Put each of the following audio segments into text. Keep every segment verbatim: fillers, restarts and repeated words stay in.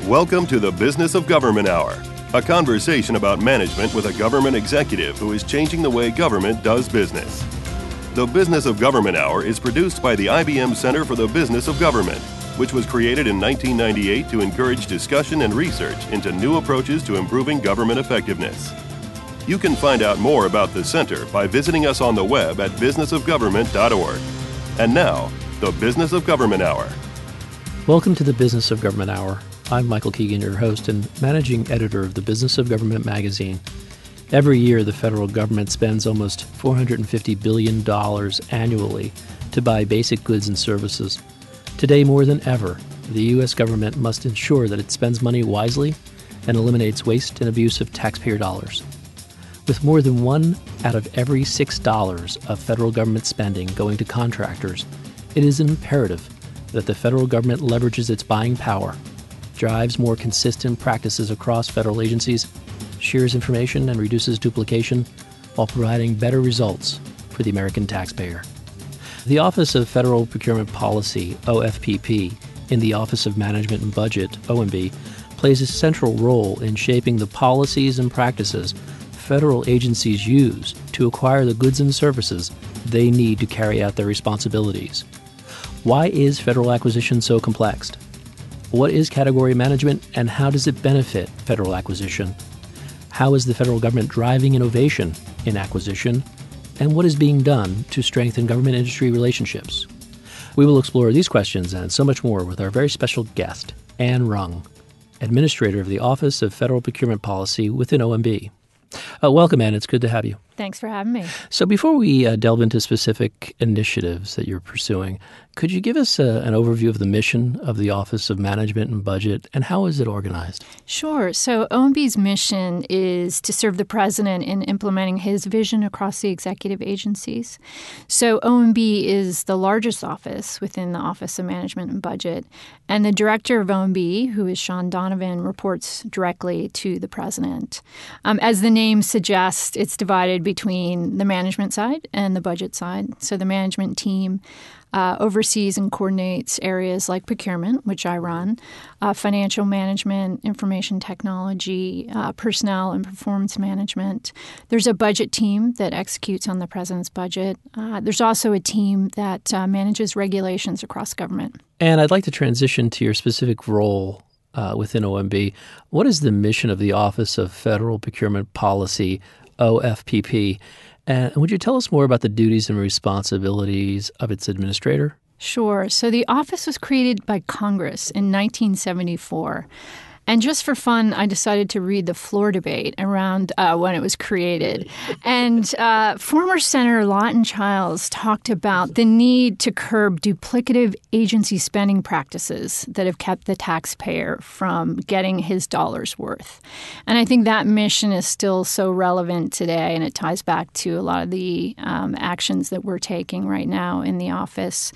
Welcome to the Business of Government Hour, a conversation about management with a government executive who is changing the way government does business. The Business of Government Hour is produced by the I B M Center for the Business of Government, which was created in nineteen ninety-eight to encourage discussion and research into new approaches to improving government effectiveness. You can find out more about the center by visiting us on the web at business of government dot org. And now, the Business of Government Hour. Welcome to the Business of Government Hour. I'm Michael Keegan, your host and managing editor of the Business of Government magazine. Every year, the federal government spends almost four hundred fifty billion dollars annually to buy basic goods and services. Today, more than ever, the U S government must ensure that it spends money wisely and eliminates waste and abuse of taxpayer dollars. With more than one out of every six dollars of federal government spending going to contractors, it is imperative that the federal government leverages its buying power, drives more consistent practices across federal agencies, shares information and reduces duplication while providing better results for the American taxpayer. The Office of Federal Procurement Policy, O F P P, in the Office of Management and Budget, O M B, plays a central role in shaping the policies and practices federal agencies use to acquire the goods and services they need to carry out their responsibilities. Why is federal acquisition so complex? What is category management, and how does it benefit federal acquisition? How is the federal government driving innovation in acquisition? And what is being done to strengthen government-industry relationships? We will explore these questions and so much more with our very special guest, Anne Rung, Administrator of the Office of Federal Procurement Policy within O M B. Uh, welcome, Anne. It's good to have you. Thanks for having me. So before we uh, delve into specific initiatives that you're pursuing, could you give us a, an overview of the mission of the Office of Management and Budget, and how is it organized? Sure. So O M B's mission is to serve the president in implementing his vision across the executive agencies. So O M B is the largest office within the Office of Management and Budget, and the director of O M B, who is Sean Donovan, reports directly to the president. Um, as the name suggests, it's divided between the management side and the budget side. So the management team uh, oversees and coordinates areas like procurement, which I run, uh, financial management, information technology, uh, personnel and performance management. There's a budget team that executes on the president's budget. Uh, there's also a team that uh, manages regulations across government. And I'd like to transition to your specific role uh, within O M B. What is the mission of the Office of Federal Procurement Policy, O F P P? And would you tell us more about the duties and responsibilities of its administrator? Sure. So the office was created by Congress in nineteen seventy-four. And just for fun, I decided to read the floor debate around uh, when it was created. And uh, former Senator Lawton Chiles talked about the need to curb duplicative agency spending practices that have kept the taxpayer from getting his dollar's worth. And I think that mission is still so relevant today, and it ties back to a lot of the um, actions that we're taking right now in the office.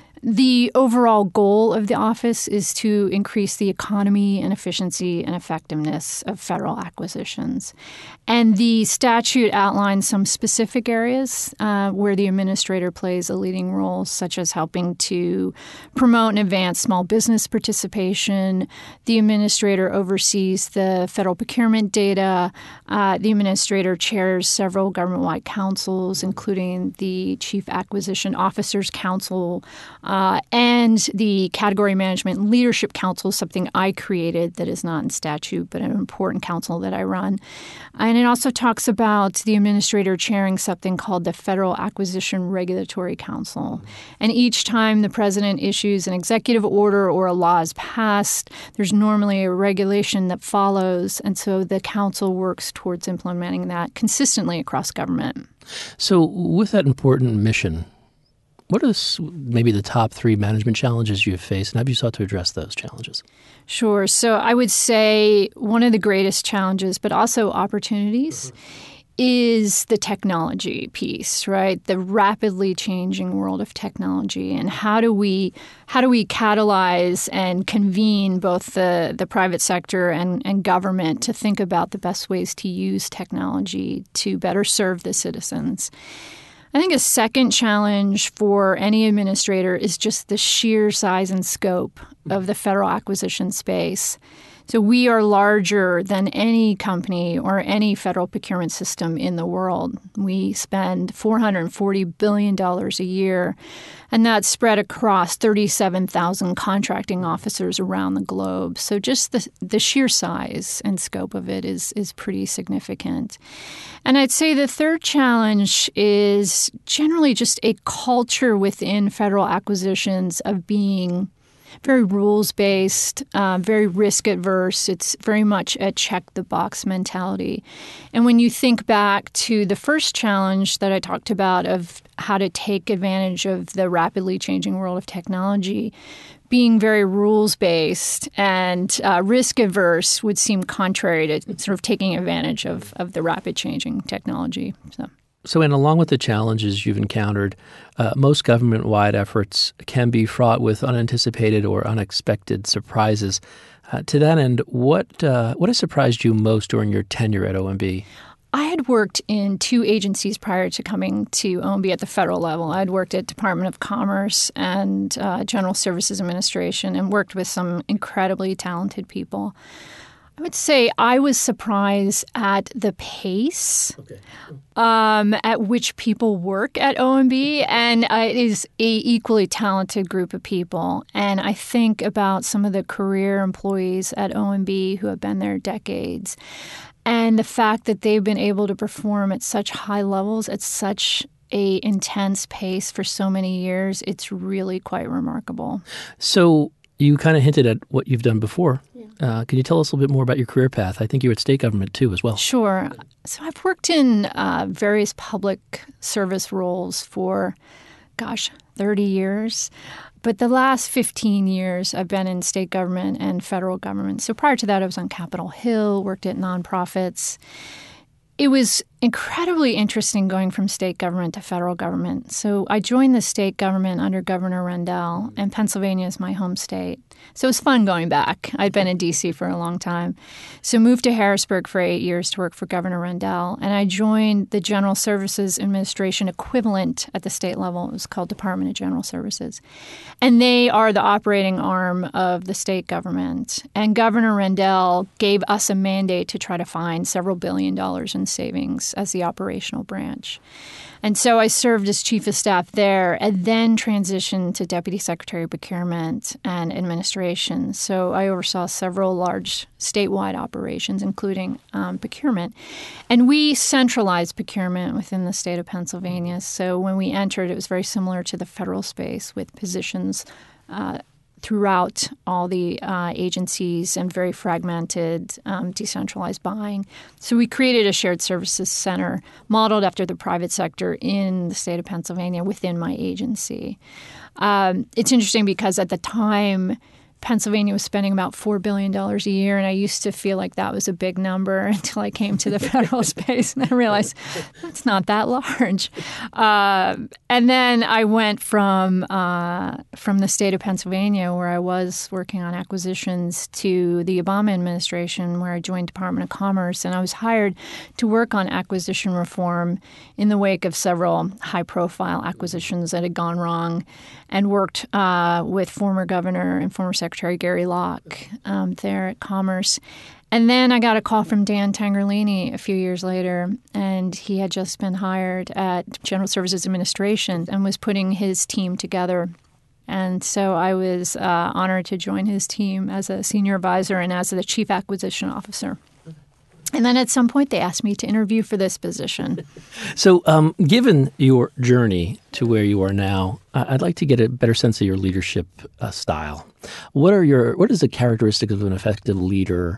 The overall goal of the office is to increase the economy and efficiency and effectiveness of federal acquisitions. And the statute outlines some specific areas uh, where the administrator plays a leading role, such as helping to promote and advance small business participation. The administrator oversees the federal procurement data. Uh, the administrator chairs several government-wide councils, including the Chief Acquisition Officers Council, Uh, and the Category Management Leadership Council, something I created that is not in statute, but an important council that I run. And it also talks about the administrator chairing something called the Federal Acquisition Regulatory Council. And each time the president issues an executive order or a law is passed, there's normally a regulation that follows. And so the council works towards implementing that consistently across government. So with that important mission, what are maybe the top three management challenges you've faced, and have you sought to address those challenges? Sure. So I would say one of the greatest challenges, but also opportunities, mm-hmm. is the technology piece, right? The rapidly changing world of technology, and how do we how do we catalyze and convene both the, the private sector and, and government to think about the best ways to use technology to better serve the citizens? I think a second challenge for any administrator is just the sheer size and scope of the federal acquisition space. So we are larger than any company or any federal procurement system in the world. We spend four hundred forty billion dollars a year, and that's spread across thirty-seven thousand contracting officers around the globe. So just the, the sheer size and scope of it is, is pretty significant. And I'd say the third challenge is generally just a culture within federal acquisitions of being very rules-based, uh, very risk-averse. It's very much a check-the-box mentality. And when you think back to the first challenge that I talked about of how to take advantage of the rapidly changing world of technology, being very rules-based and uh, risk-averse would seem contrary to sort of taking advantage of, of the rapid changing technology. So. So, and along with the challenges you've encountered, uh, most government-wide efforts can be fraught with unanticipated or unexpected surprises. Uh, to that end, what uh, what has surprised you most during your tenure at O M B? I had worked in two agencies prior to coming to O M B at the federal level. I had worked at Department of Commerce and uh, General Services Administration and worked with some incredibly talented people. I would say I was surprised at the pace okay. um, at which people work at O M B, and uh, it is a equally talented group of people. And I think about some of the career employees at O M B who have been there decades, and the fact that they've been able to perform at such high levels, at such a intense pace for so many years, it's really quite remarkable. So you kind of hinted at what you've done before. Yeah. Uh, can you tell us a little bit more about your career path? I think you were at state government too as well. Sure. So I've worked in uh, various public service roles for, gosh, thirty years. But the last fifteen years, I've been in state government and federal government. So prior to that, I was on Capitol Hill, worked at nonprofits. It was incredibly interesting going from state government to federal government. So I joined the state government under Governor Rendell, and Pennsylvania is my home state. So it was fun going back. I'd been in D C for a long time. So moved to Harrisburg for eight years to work for Governor Rendell, and I joined the General Services Administration equivalent at the state level. It was called Department of General Services. And they are the operating arm of the state government. And Governor Rendell gave us a mandate to try to find several billion dollars in savings as the operational branch. And so I served as chief of staff there and then transitioned to deputy secretary of procurement and administration. So I oversaw several large statewide operations, including um, procurement. And we centralized procurement within the state of Pennsylvania. So when we entered, it was very similar to the federal space with positions uh, throughout all the uh, agencies and very fragmented, um, decentralized buying. So we created a shared services center modeled after the private sector in the state of Pennsylvania within my agency. Um, it's interesting because at the time, Pennsylvania was spending about four billion dollars a year, and I used to feel like that was a big number until I came to the federal space, and I realized that's not that large. Uh, and then I went from uh, from the state of Pennsylvania, where I was working on acquisitions, to the Obama administration, where I joined Department of Commerce, and I was hired to work on acquisition reform in the wake of several high-profile acquisitions that had gone wrong, and worked uh, with former governor and former Secretary Gary Locke um, there at Commerce. And then I got a call from Dan Tangerlini a few years later, and he had just been hired at General Services Administration and was putting his team together. And so I was uh, honored to join his team as a senior advisor and as the chief acquisition officer. And then at some point, they asked me to interview for this position. So um, given your journey to where you are now, I'd like to get a better sense of your leadership uh, style. What are your what is the characteristic of an effective leader?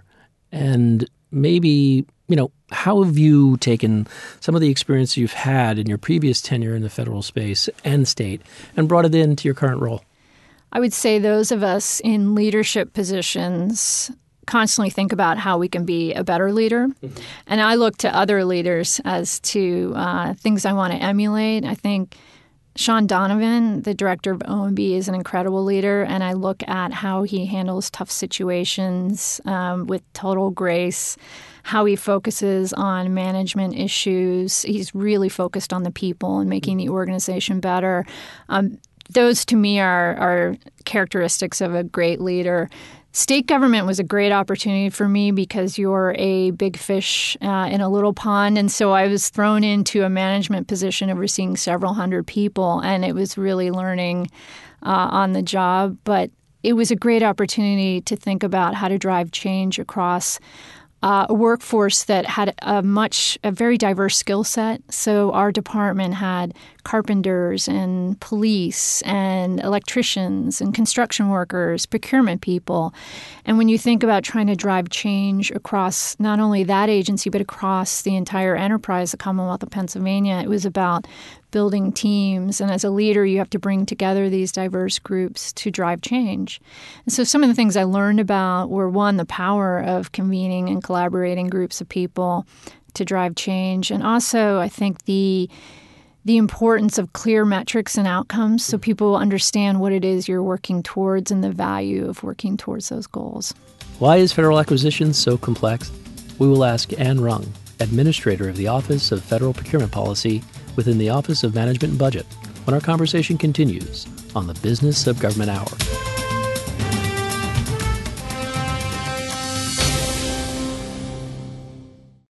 And maybe, you know, how have you taken some of the experience you've had in your previous tenure in the federal space and state and brought it into your current role? I would say those of us in leadership positions constantly think about how we can be a better leader. Mm-hmm. And I look to other leaders as to uh, things I want to emulate. I think Sean Donovan, the director of O M B, is an incredible leader, and I look at how he handles tough situations um, with total grace, how he focuses on management issues. He's really focused on the people and making the organization better. Um, those, to me, are, are characteristics of a great leader. State government was a great opportunity for me because you're a big fish uh, in a little pond. And so I was thrown into a management position overseeing several hundred people, and it was really learning uh, on the job. But it was a great opportunity to think about how to drive change across Uh, a workforce that had a much, a very diverse skill set. So our department had carpenters and police and electricians and construction workers, procurement people. And when you think about trying to drive change across not only that agency, but across the entire enterprise, the Commonwealth of Pennsylvania, it was about building teams. And as a leader, you have to bring together these diverse groups to drive change. And so some of the things I learned about were, one, the power of convening and collaborating groups of people to drive change. And also, I think the the importance of clear metrics and outcomes so people understand what it is you're working towards and the value of working towards those goals. Why is federal acquisition so complex? We will ask Anne Rung, Administrator of the Office of Federal Procurement Policy within the Office of Management and Budget, when our conversation continues on the Business of Government Hour.